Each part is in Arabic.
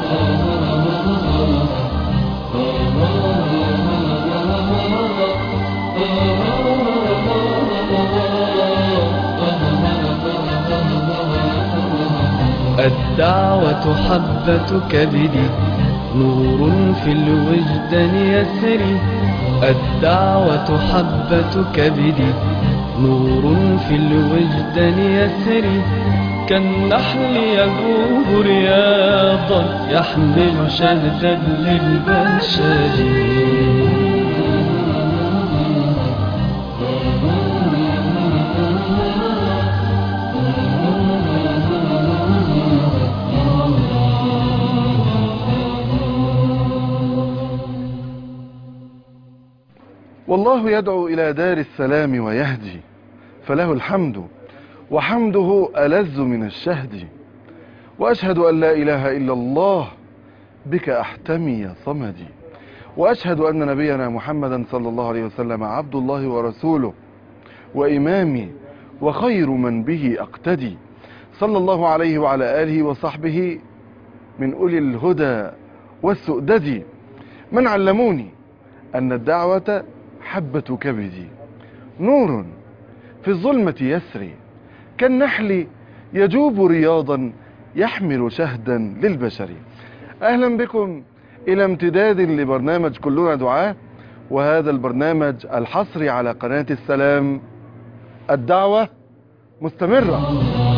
الدعوة حبة كبدي، نور في الوجدان يسري. الدعوة حبة كبدي، نور في الوجدان يسري. كالنحل يذوب رياضا، يحمل شهدا للبشر. والله يدعو إلى دار السلام ويهدي، فله الحمد وحمده ألذ من الشهد. وأشهد أن لا إله إلا الله، بك أحتمي يا صمدي. وأشهد أن نبينا محمدا صلى الله عليه وسلم عبد الله ورسوله وإمامي وخير من به أقتدي، صلى الله عليه وعلى آله وصحبه من أولي الهدى والسؤدد، من علموني أن الدعوة حبة كبدي، نور في الظلمة يسري. كالنحل يجوب رياضا، يحمل شهدا للبشر. أهلا بكم إلى امتداد لبرنامج كلنا دعاء، وهذا البرنامج الحصري على قناة السلام. الدعوة مستمرة.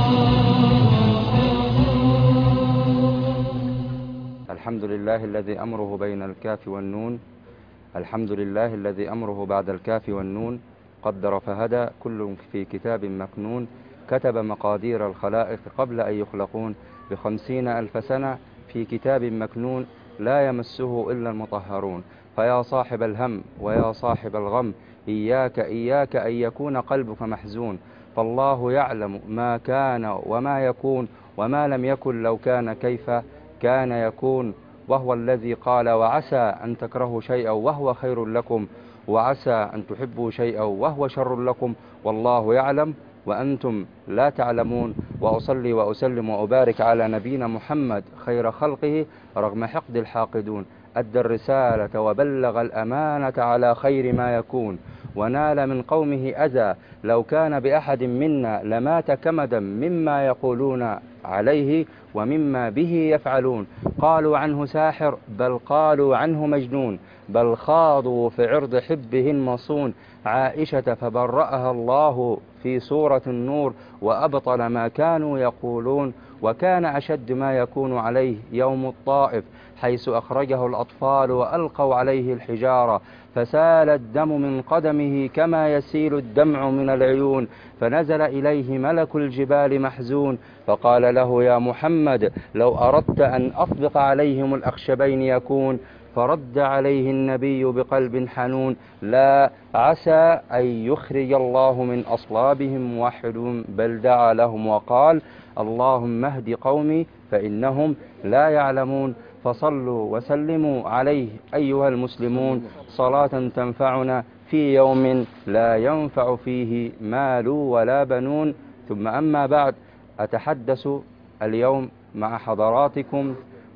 الحمد لله الذي أمره بين الكاف والنون، الحمد لله الذي أمره بعد الكاف والنون. قدر فهدى، كل في كتاب مكنون. كتب مقادير الخلائق قبل أن يخلقون، ب50,000 سنة في كتاب مكنون، لا يمسه إلا المطهرون. فيا صاحب الهم ويا صاحب الغم، إياك إياك أن يكون قلبك محزون. فالله يعلم ما كان وما يكون، وما لم يكن لو كان كيف كان يكون. وهو الذي قال: وعسى أن تكرهوا شيئا وهو خير لكم، وعسى أن تحبوا شيئا وهو شر لكم، والله يعلم وأنتم لا تعلمون. وأصلي وأسلم وأبارك على نبينا محمد خير خلقه رغم حقد الحاقدون. أدى الرسالة وبلغ الأمانة على خير ما يكون، ونال من قومه أذى. لو كان بأحد منا لمات كمدا مما يقولون عليه ومما به يفعلون. قالوا عنه ساحر، بل قالوا عنه مجنون، بل خاضوا في عرض حبه المصون. عائشة فبرأها الله في سورة النور، وأبطل ما كانوا يقولون. وكان أشد ما يكون عليه يوم الطائف، حيث أخرجه الأطفال وألقوا عليه الحجارة، فسال الدم من قدمه كما يسيل الدمع من العيون. فنزل إليه ملك الجبال محزون، فقال له: يا محمد، لو أردت أن أطبق عليهم الأخشبين يكون. فرد عليه النبي بقلب حنون: لا، عسى أن يخرج الله من أصلابهم موحدون. بل دعا لهم وقال: اللهم اهد قومي فإنهم لا يعلمون. فصلوا وسلموا عليه أيها المسلمون، صلاة تنفعنا في يوم لا ينفع فيه مال ولا بنون. ثم أما بعد، أتحدث اليوم مع حضراتكم،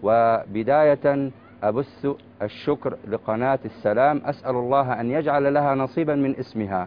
وبداية أبث الشكر لقناة السلام، أسأل الله أن يجعل لها نصيبا من اسمها.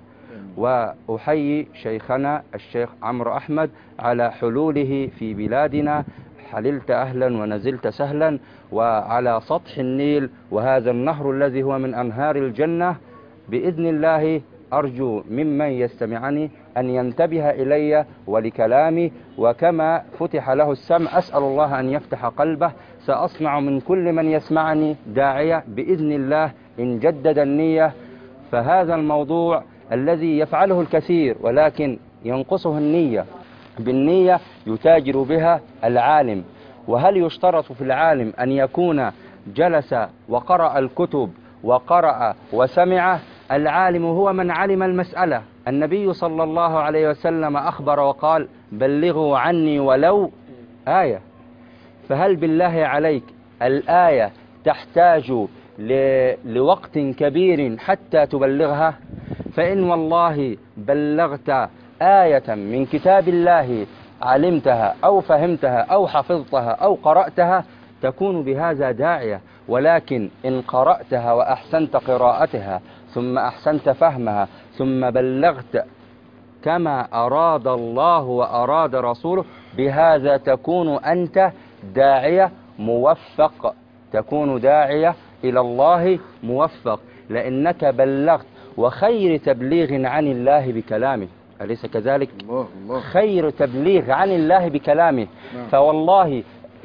وأحيي شيخنا الشيخ عمرو أحمد على حلوله في بلادنا. حللت أهلا ونزلت سهلا، وعلى سطح النيل، وهذا النهر الذي هو من أنهار الجنة. بإذن الله أرجو ممن يستمعني أن ينتبه إلي ولكلامي، وكما فتح له السمع أسأل الله أن يفتح قلبه. سأصنع من كل من يسمعني داعية بإذن الله إن جدد النية. فهذا الموضوع الذي يفعله الكثير ولكن ينقصه النية، بالنية يتاجر بها العالم. وهل يشترط في العالم أن يكون جلس وقرأ الكتب وقرأ وسمع؟ العالم هو من علم المسألة. النبي صلى الله عليه وسلم أخبر وقال: بلغوا عني ولو آية. فهل بالله عليك الآية تحتاج لوقت كبير حتى تبلغها؟ فإن والله بلغت آية من كتاب الله علمتها أو فهمتها أو حفظتها أو قرأتها، تكون بهذا داعية. ولكن إن قرأتها وأحسنت قراءتها ثم أحسنت فهمها ثم بلغت كما أراد الله وأراد رسوله، بهذا تكون أنت داعية موفق، تكون داعية إلى الله موفق، لأنك بلغت. وخير تبليغ عن الله بكلامه، أليس كذلك؟ الله. خير تبليغ عن الله بكلامه. نعم. فوالله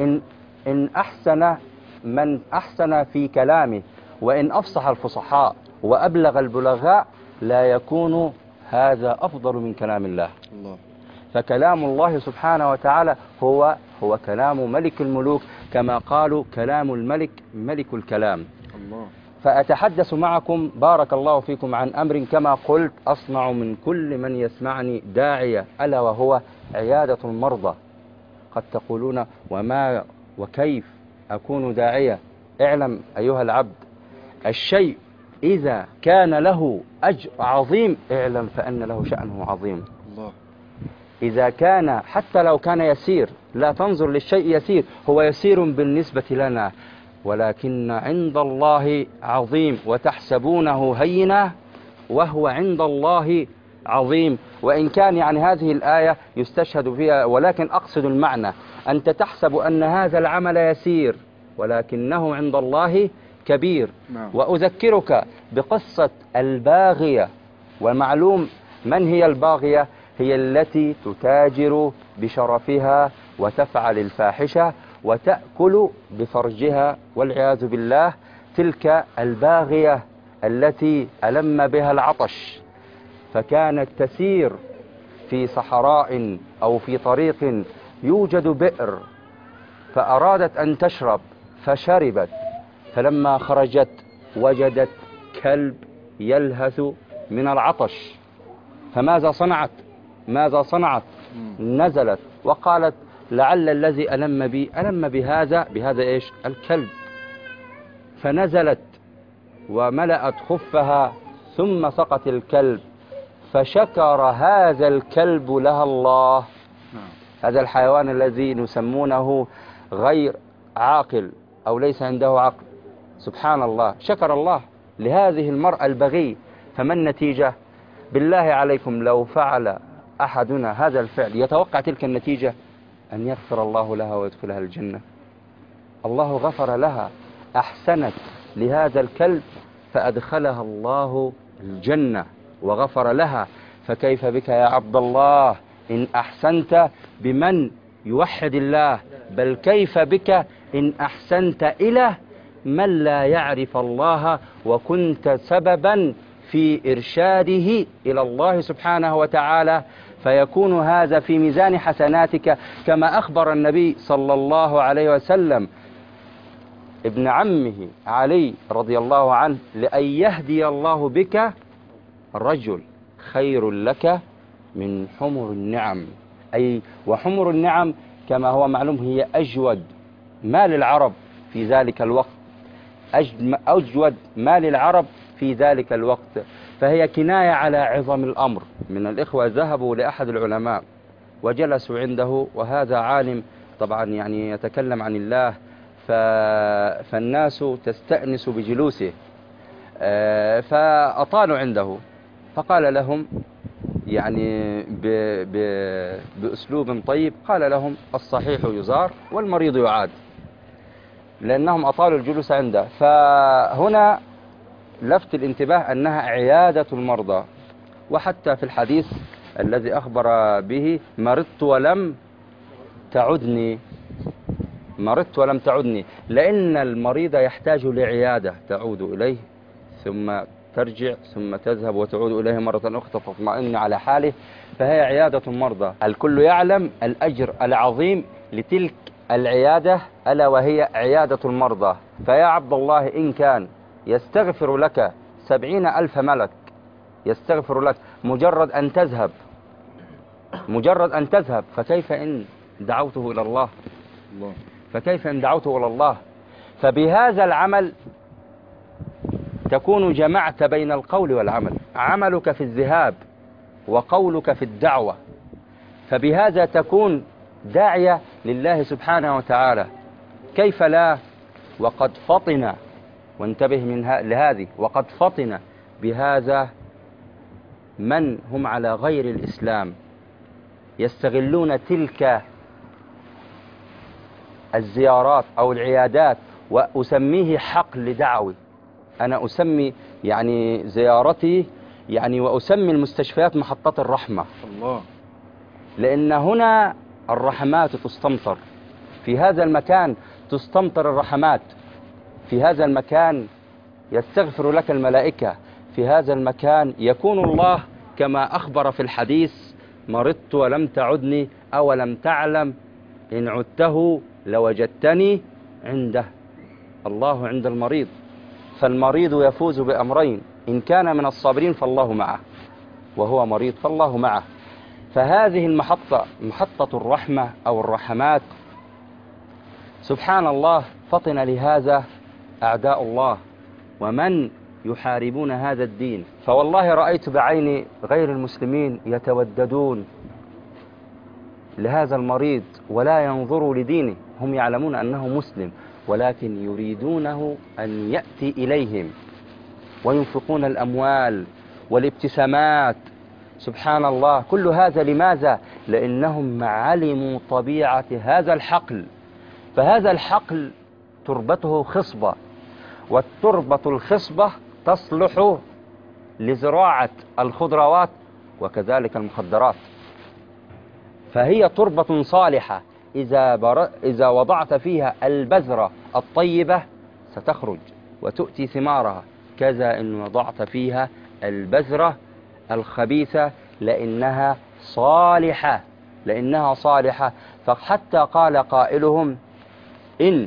إن أحسن من أحسن في كلامه، وإن أفصح الفصحاء وأبلغ البلغاء، لا يكون هذا أفضل من كلام الله. فكلام الله سبحانه وتعالى هو كلام ملك الملوك، كما قالوا كلام الملك ملك الكلام. الله. فأتحدث معكم بارك الله فيكم عن أمر كما قلت أصنع من كل من يسمعني داعية، ألا وهو عيادة المرضى. قد تقولون وكيف أكون داعية؟ اعلم أيها العبد، الشيء إذا كان له أجر عظيم اعلم فأن له شأنه عظيم. الله. إذا كان حتى لو كان يسير، لا تنظر للشيء يسير، هو يسير بالنسبة لنا، ولكن عند الله عظيم. وتحسبونه هينا وهو عند الله عظيم. وإن كان يعني هذه الآية يستشهد فيها، ولكن أقصد المعنى. أنت تحسب أن هذا العمل يسير ولكنه عند الله كبير. نعم. وأذكرك بقصة الباغية. والمعلوم من هي الباغية؟ هي التي تتاجر بشرفها وتفعل الفاحشة وتأكل بفرجها والعياذ بالله. تلك الباغية التي ألم بها العطش، فكانت تسير في صحراء أو في طريق يوجد بئر، فأرادت أن تشرب فشربت، فلما خرجت وجدت كلب يلهث من العطش. فماذا صنعت؟ نزلت وقالت لعل الذي ألم بهذا إيش؟ الكلب. فنزلت وملأت خفها ثم سقت الكلب، فشكر هذا الكلب لها الله. هذا الحيوان الذي نسمونه غير عاقل أو ليس عنده عقل، سبحان الله، شكر الله لهذه المرأة البغي. فما النتيجة؟ بالله عليكم لو فعل أحدنا هذا الفعل يتوقع تلك النتيجة؟ أن يغفر الله لها ويدخلها الجنة. الله غفر لها، أحسنت لهذا الكلب فأدخلها الله الجنة وغفر لها. فكيف بك يا عبد الله إن أحسنت بمن يوحد الله؟ بل كيف بك إن أحسنت إلى من لا يعرف الله وكنت سببا في إرشاده إلى الله سبحانه وتعالى، فيكون هذا في ميزان حسناتك. كما أخبر النبي صلى الله عليه وسلم ابن عمه علي رضي الله عنه: لأن يهدي الله بك رجل خير لك من حمر النعم. أي وحمر النعم كما هو معلوم هي أجود مال العرب في ذلك الوقت، أجود مال العرب في ذلك الوقت. فهي كناية على عظم الأمر. من الإخوة ذهبوا لأحد العلماء وجلسوا عنده، وهذا عالم طبعا يعني يتكلم عن الله، فالناس تستأنس بجلوسه، فأطالوا عنده، فقال لهم يعني بأسلوب طيب، قال لهم: الصحيح يزار والمريض يعاد، لأنهم أطالوا الجلوس عنده. فهنا لفت الانتباه أنها عيادة المرضى. وحتى في الحديث الذي أخبر به: مرضت ولم تعدني، لأن المريض يحتاج لعيادة تعود إليه ثم ترجع ثم تذهب وتعود إليه مرة أخرى تطمئن على حاله. فهي عيادة المرضى. الكل يعلم الأجر العظيم لتلك العيادة، ألا وهي عيادة المرضى. فيا عبد الله إن كان يستغفر لك 70,000 ملك يستغفر لك مجرد أن تذهب، فكيف إن دعوته إلى الله؟ فبهذا العمل تكون جمعت بين القول والعمل، عملك في الذهاب وقولك في الدعوة. فبهذا تكون داعية لله سبحانه وتعالى. كيف لا وقد فطن، وانتبه لهذه، وقد فطن بهذا من هم على غير الإسلام يستغلون تلك الزيارات أو العيادات، وأسميه حقل دعوي. أنا أسمي يعني زيارتي يعني وأسمي المستشفيات محطات الرحمة، الله. لأن هنا الرحمات تستمطر، في هذا المكان تستمطر الرحمات، في هذا المكان يستغفر لك الملائكة، في هذا المكان يكون الله كما أخبر في الحديث: مرضت ولم تعدني أولم تعلم إن عدته لوجدتني عنده. الله عند المريض، فالمريض يفوز بأمرين: إن كان من الصابرين فالله معه، وهو مريض فالله معه. فهذه المحطة محطة الرحمة أو الرحمات، سبحان الله، فطن لهذا أعداء الله ومن يحاربون هذا الدين. فوالله رأيت بعيني غير المسلمين يتوددون لهذا المريض ولا ينظروا لدينه، هم يعلمون أنه مسلم ولكن يريدونه أن يأتي إليهم، وينفقون الأموال والابتسامات. سبحان الله، كل هذا لماذا؟ لأنهم علموا طبيعة هذا الحقل. فهذا الحقل تربته خصبة، والتربة الخصبة تصلح لزراعة الخضروات وكذلك المخدرات، فهي تربة صالحة. إذا وضعت فيها البذرة الطيبة ستخرج وتؤتي ثمارها، كذا إن وضعت فيها البذرة الخبيثة لأنها صالحة. فحتى قال قائلهم: إن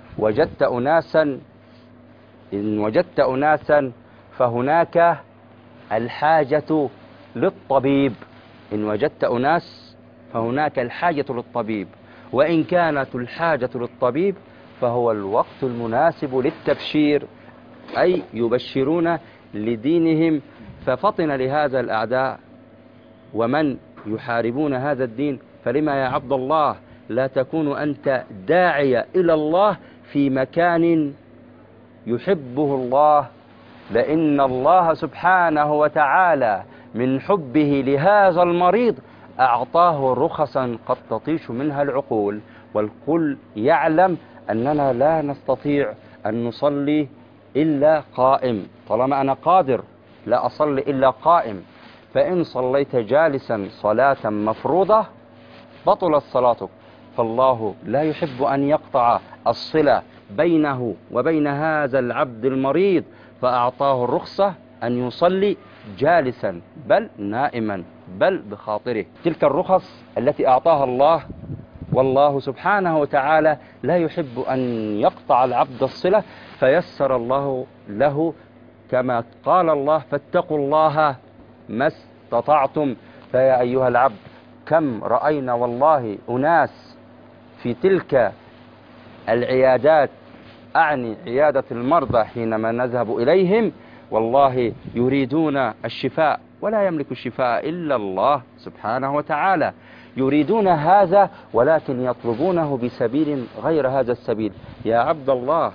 وجدت أناسا فهناك الحاجة للطبيب. إن وجدت أناس فهناك الحاجة للطبيب، وإن كانت الحاجة للطبيب فهو الوقت المناسب للتبشير، أي يبشرون لدينهم. ففطن لهذا الأعداء ومن يحاربون هذا الدين. فلما يا عبد الله لا تكون أنت داعية إلى الله في مكان يحبه الله؟ لأن الله سبحانه وتعالى من حبه لهذا المريض أعطاه رخصا قد تطيش منها العقول، والكل يعلم أننا لا نستطيع أن نصلي إلا قائم. طالما أنا قادر لا أصلي إلا قائم، فإن صليت جالسا صلاة مفروضة بطلت صلاتك. فالله لا يحب أن يقطع الصلة بينه وبين هذا العبد المريض، فأعطاه الرخصة أن يصلي جالسا بل نائما بل بخاطره. تلك الرخص التي أعطاها الله، والله سبحانه وتعالى لا يحب أن يقطع العبد الصلة، فيسر الله له كما قال الله: فاتقوا الله ما استطعتم. فيا أيها العبد، كم رأينا والله أناس في تلك العيادات، أعني عيادة المرضى، حينما نذهب إليهم والله يريدون الشفاء ولا يملك الشفاء إلا الله سبحانه وتعالى، يريدون هذا ولكن يطلبونه بسبيل غير هذا السبيل. يا عبد الله،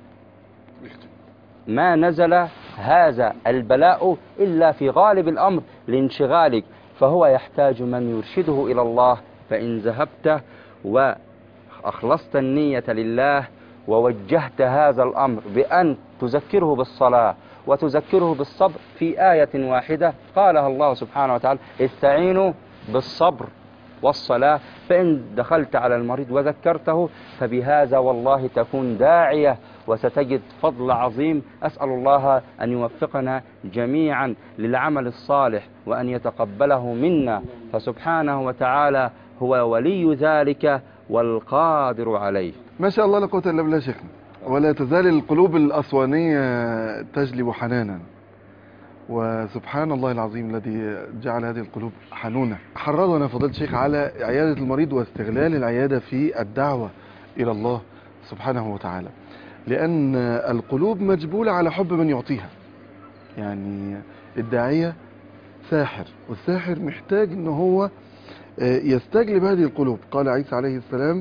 ما نزل هذا البلاء إلا في غالب الأمر لانشغالك، فهو يحتاج من يرشده إلى الله. فإن ذهبت وأخلصت النية لله ووجهت هذا الأمر بأن تذكره بالصلاة وتذكره بالصبر في آية واحدة قالها الله سبحانه وتعالى: استعينوا بالصبر والصلاة. فإن دخلت على المريض وذكرته فبهذا والله تكون داعية وستجد فضل عظيم. أسأل الله أن يوفقنا جميعا للعمل الصالح وأن يتقبله منا، فسبحانه وتعالى هو ولي ذلك والقادر عليه. ما شاء الله لا قوة إلا بالله شيخنا. ولا تزال القلوب الأسوانية تجلب حنانا، وسبحان الله العظيم الذي جعل هذه القلوب حنونة. حرضنا فضيلة الشيخ على عيادة المريض واستغلال العيادة في الدعوة إلى الله سبحانه وتعالى، لأن القلوب مجبولة على حب من يعطيها. يعني الداعية ساحر، والساحر محتاج أنه هو يستجلب هذه القلوب. قال عيسى عليه السلام: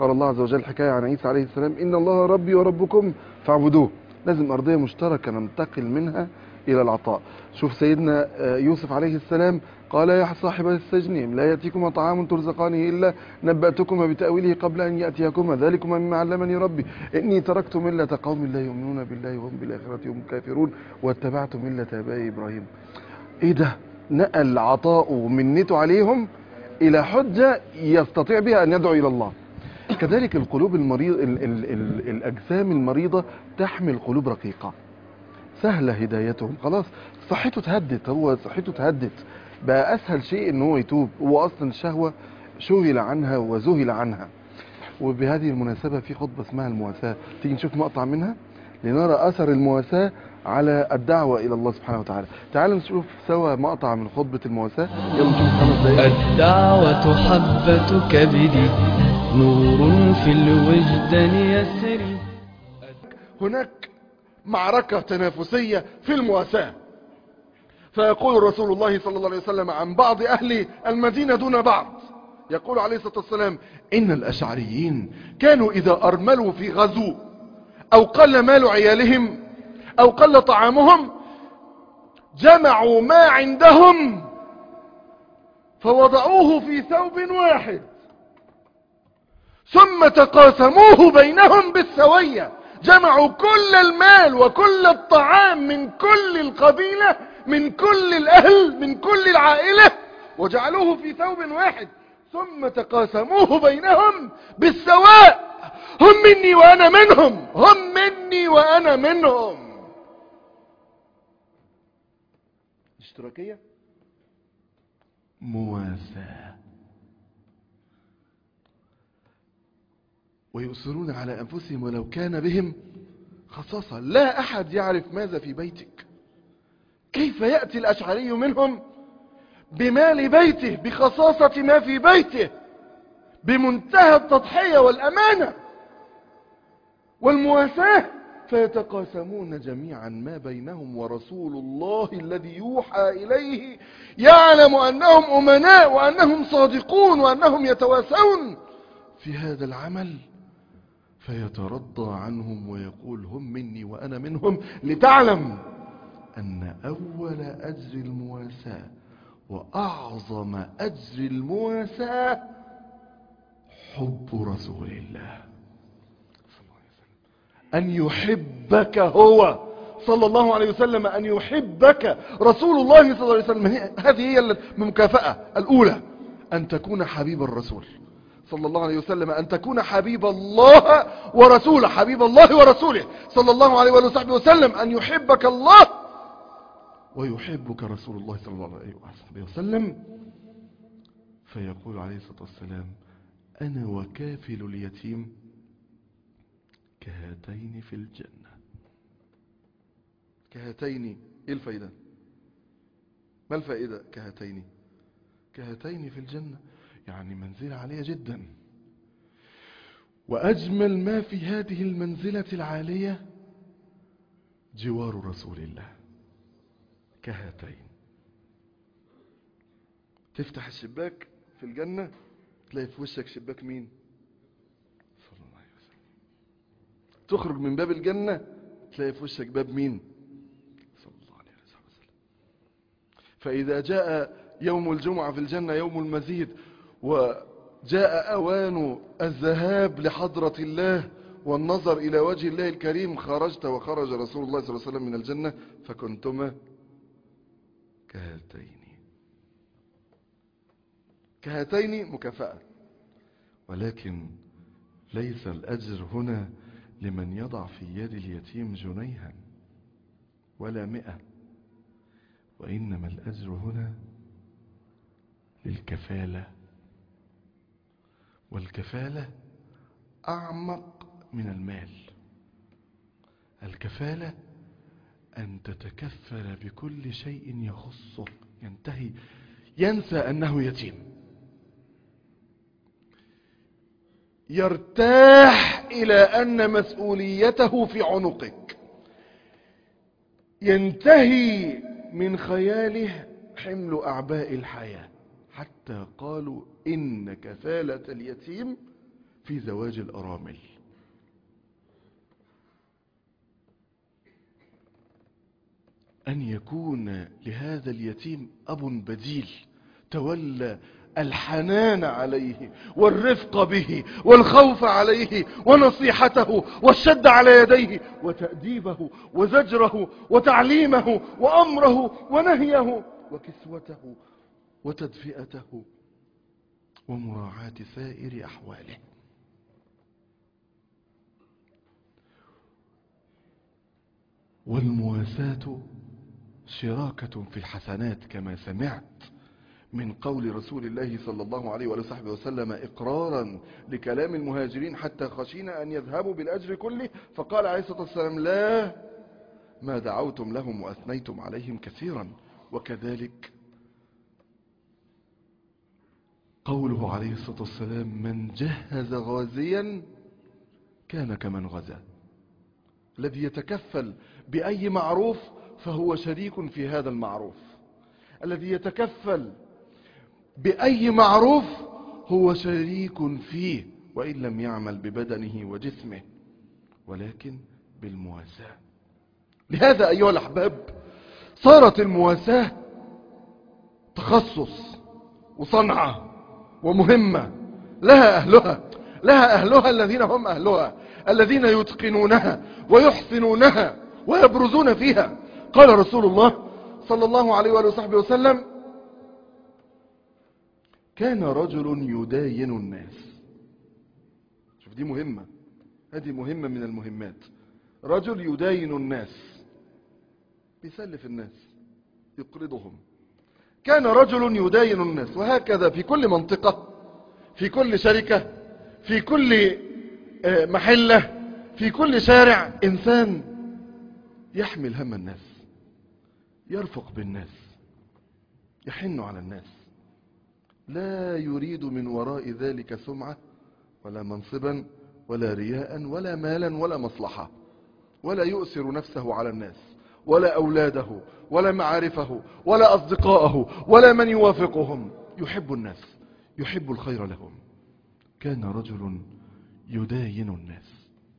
قال الله عز وجل حكاية عن عيسى عليه السلام: إن الله ربي وربكم فاعبدوه. لازم أرضية مشتركة ننتقل منها إلى العطاء. شوف سيدنا يوسف عليه السلام قال: يا صاحب السجن لا يأتيكما طعام ترزقانه إلا نبأتكما بتأويله قبل أن يأتيكما ذلكما مما علمني ربي إني تركت ملة قوم لا يؤمنون بالله وهم بالآخرة هم كافرون واتبعت ملة آبائي إبراهيم. إيه ده؟ نقل عطاؤه ومنته عليهم إلى حجة يستطيع بها أن يدعو إلى الله. كذلك القلوب المريض الأجسام المريضة تحمل قلوب رقيقة سهلة هدايتهم. خلاص صحته تهدت، هو صحته تهدت، بقى أسهل شيء إن هو يتوب. هو أصلا الشهوة شغل عنها وذهل عنها. وبهذه المناسبة في خطبة اسمها المواساة، تيجي نشوف مقطع منها لنرى أثر المواساة على الدعوة إلى الله سبحانه وتعالى. تعالوا نشوف سوا مقطع من خطبة المواساة. يلا نشوف 5 دقائق. الدعوة حبة كبدي نور في الوجدان يسري. هناك معركة تنافسية في المواساة، فيقول رسول الله صلى الله عليه وسلم عن بعض أهل المدينة دون بعض، يقول عليه الصلاة والسلام: إن الأشعريين كانوا إذا أرملوا في غزو أو قل مال عيالهم أو قل طعامهم جمعوا ما عندهم فوضعوه في ثوب واحد ثم تقاسموه بينهم بالسوية. جمعوا كل المال وكل الطعام من كل القبيلة، من كل الأهل، من كل العائلة، وجعلوه في ثوب واحد ثم تقاسموه بينهم بالسواء. هم مني وأنا منهم، هم مني وأنا منهم. اشتراكية، مواساة. ويؤثرون على أنفسهم ولو كان بهم خصاصة. لا أحد يعرف ماذا في بيتك. كيف يأتي الأشعري منهم بمال بيته، بخصاصة ما في بيته، بمنتهى التضحية والأمانة والمواساة، فيتقاسمون جميعا ما بينهم، ورسول الله الذي يوحى إليه يعلم أنهم أمناء وأنهم صادقون وأنهم يتواسون في هذا العمل، فيترضى عنهم ويقول: هم مني وأنا منهم، لتعلم أن أول أجر المواساة وأعظم أجر المواساة حب رسول الله أن يحبك هو صلى الله عليه وسلم، أن يحبك رسول الله صلى الله عليه وسلم. هذه هي المكافأة الأولى، أن تكون حبيب الرسول صلى الله عليه وسلم، أن تكون حبيب الله ورسوله، حبيب الله ورسوله صلى الله عليه وصحبه وسلم، أن يحبك الله ويحبك رسول الله صلى الله عليه وصحبه وسلم. فيقول عليه الصلاة والسلام: أنا وكافل اليتيم كهاتين في الجنة. كهاتين، ايه الفائدة؟ ما الفائدة كهاتين؟ كهاتين في الجنة يعني منزلة عالية جدا، وأجمل ما في هذه المنزلة العالية جوار رسول الله. كهاتين. تفتح الشباك في الجنة تلاقي في وشك شباك مين؟ صلى الله عليه وسلم. تخرج من باب الجنة تلاقي في وشك باب مين؟ صلى الله عليه وسلم. فإذا جاء يوم الجمعة في الجنة يوم المزيد، وجاء أوان الذهاب لحضرة الله والنظر إلى وجه الله الكريم، خرجت وخرج رسول الله صلى الله عليه وسلم من الجنة فكنتما كهاتين. كهاتين مكافأة، ولكن ليس الأجر هنا لمن يضع في يد اليتيم جنيها ولا 100، وإنما الأجر هنا للكفالة. والكفالة أعمق من المال. الكفالة أن تتكفل بكل شيء يخصه، ينتهي، ينسى أنه يتيم، يرتاح إلى أن مسؤوليته في عنقك، ينتهي من خياله حمل أعباء الحياة. حتى قالوا إن كفالة اليتيم في زواج الأرامل. أن يكون لهذا اليتيم أب بديل تولى الحنان عليه والرفق به والخوف عليه ونصيحته والشد على يديه وتأديبه وزجره وتعليمه وأمره ونهيه وكسوته وتدفئته ومراعاة سائر أحواله. والمواساة شراكة في الحسنات كما سمعت من قول رسول الله صلى الله عليه وآله وسلم إقرارا لكلام المهاجرين حتى خشينا أن يذهبوا بالأجر كله، فقال عليه الصلاة والسلام: لا، ما دعوتم لهم وأثنيتم عليهم كثيرا. وكذلك قوله عليه الصلاة والسلام: من جهز غازيا كان كمن غزا. الذي يتكفل بأي معروف فهو شريك في هذا المعروف. الذي يتكفل بأي معروف هو شريك فيه، وإن لم يعمل ببدنه وجسمه ولكن بالمواساة. لهذا أيها الأحباب صارت المواساة تخصص وصنعة ومهمة لها أهلها الذين هم أهلها، الذين يتقنونها ويحسنونها ويبرزون فيها. قال رسول الله صلى الله عليه وآله وسلم: كان رجل يداين الناس. شوف دي مهمة، هذه مهمة من المهمات. رجل يداين الناس، بيسلف الناس، يقرضهم. كان رجل يداين الناس، وهكذا في كل منطقة، في كل شركة، في كل محلة، في كل شارع، إنسان يحمل هم الناس، يرفق بالناس، يحن على الناس، لا يريد من وراء ذلك سمعة ولا منصبا ولا رياء ولا مالا ولا مصلحة، ولا يؤثر نفسه على الناس ولا أولاده ولا معارفه ولا أصدقائه ولا من يوافقهم. يحب الناس، يحب الخير لهم. كان رجل يداين الناس.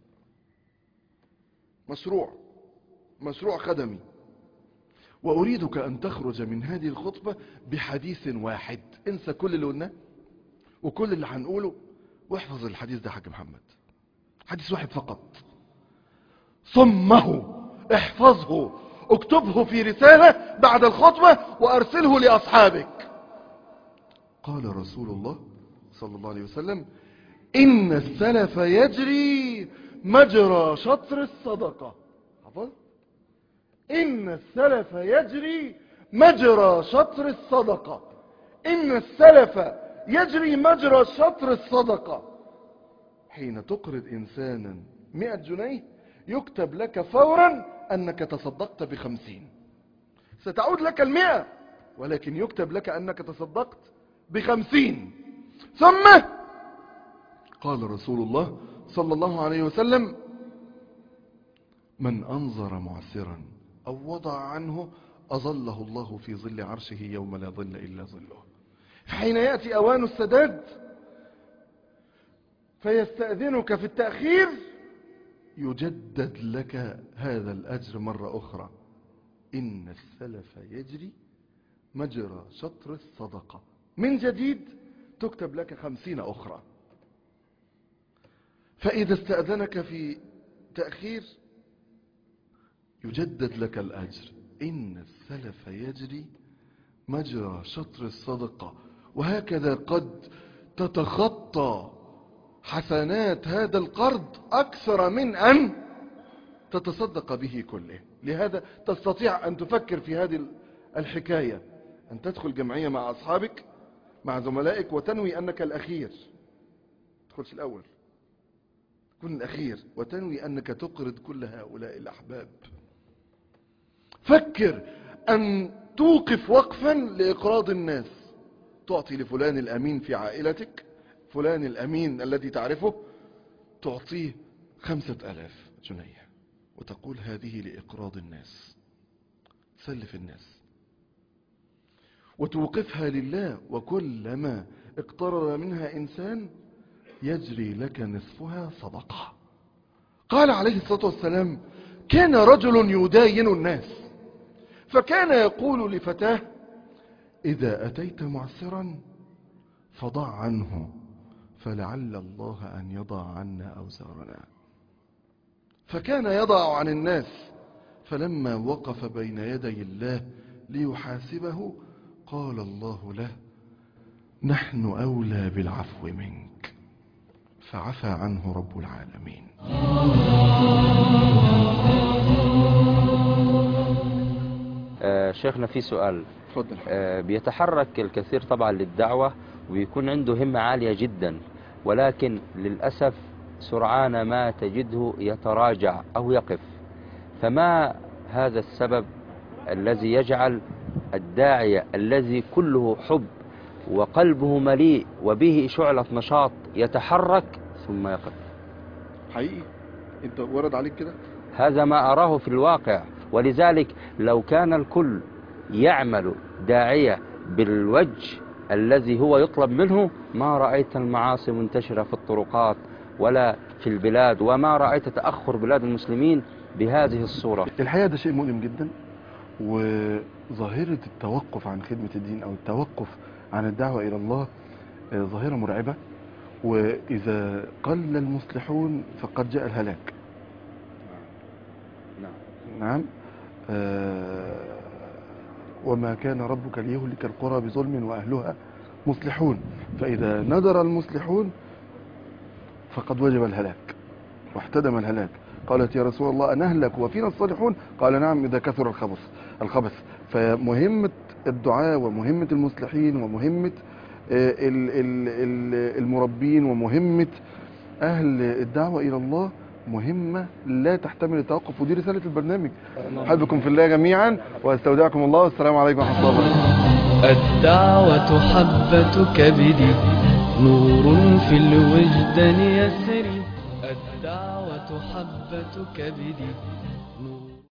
مشروع خدمي. وأريدك أن تخرج من هذه الخطبة بحديث واحد. انسى كل اللي قلناه وكل اللي هنقوله، واحفظ الحديث ده حاج محمد. حديث واحد فقط، صمه، احفظه، اكتبه في رسالة بعد الخطبة وأرسله لأصحابك. قال رسول الله صلى الله عليه وسلم: إن السلف يجري مجرى شطر الصدقة. حفظ؟ إن السلف يجري مجرى شطر الصدقة. إن السلف يجري مجرى شطر الصدقة. حين تقرض إنسانا 100 جنيه يكتب لك فورا أنك تصدقت ب50. ستعود لك 100، ولكن يكتب لك أنك تصدقت ب50. ثم قال رسول الله صلى الله عليه وسلم: من أنظر معسرا أو وضع عنه أظله الله في ظل عرشه يوم لا ظل إلا ظله. حين يأتي أوان السداد فيستأذنك في التأخير يجدد لك هذا الأجر مرة أخرى. إن السلف يجري مجرى شطر الصدقة. من جديد تكتب لك 50 أخرى. فإذا استأذنك في تأخير يجدد لك الأجر. إن السلف يجري مجرى شطر الصدقة. وهكذا قد تتخطى حسنات هذا القرض أكثر من أن تتصدق به كله. لهذا تستطيع أن تفكر في هذه الحكاية، أن تدخل جمعية مع أصحابك مع زملائك وتنوي أنك الأخير، تدخلش الأول، تكون الأخير، وتنوي أنك تقرض كل هؤلاء الأحباب. فكر أن توقف وقفا لإقراض الناس. تعطي لفلان الأمين في عائلتك، فلان الأمين الذي تعرفه، تعطيه 5000 جنيه وتقول هذه لإقراض الناس. سلف الناس وتوقفها لله. وكلما اقترب منها إنسان يجري لك نصفها صدقة. قال عليه الصلاة والسلام: كان رجل يداين الناس، فكان يقول لفتاه: إذا أتيت معسرا فضع عنه، فلعل الله أن يضع عنا أوزارنا. فكان يضع عن الناس، فلما وقف بين يدي الله ليحاسبه قال الله له: نحن أولى بالعفو منك، فعفى عنه رب العالمين. شيخنا في سؤال. تفضل. بيتحرك الكثير طبعا للدعوة ويكون عنده همة عالية جدا، ولكن للأسف سرعان ما تجده يتراجع أو يقف، فما هذا السبب الذي يجعل الداعية الذي كله حب وقلبه مليء وبه شعلة نشاط يتحرك ثم يقف؟ حقيقي انت ورد عليك كده؟ هذا ما أراه في الواقع. ولذلك لو كان الكل يعمل داعية بالوجه الذي هو يطلب منه ما رأيت المعاصي منتشرة في الطرقات ولا في البلاد، وما رأيت تأخر بلاد المسلمين بهذه الصورة. الحقيقة ده شيء مؤلم جدا، وظاهرة التوقف عن خدمة الدين أو التوقف عن الدعوة إلى الله ظاهرة مرعبة، وإذا قل المصلحون فقد جاء الهلاك. نعم. وما كان ربك ليهلك القرى بظلم وأهلها مصلحون، فإذا ندر المصلحون فقد وجب الهلاك واحتدم الهلاك. قالت: يا رسول الله أنهلك وفينا الصالحون؟ قال: نعم، إذا كثر الخبث. فمهمة الدعاء ومهمة المصلحين ومهمة المربين ومهمة أهل الدعوة إلى الله مهمة لا تحتمل التوقف، ودي رسالة البرنامج. أحبكم في الله جميعا وأستودعكم الله، والسلام عليكم ورحمة الله وبركاته. الدعوة حبة كبدي، نور في الوجدان يسري. الدعوة حبة كبدي،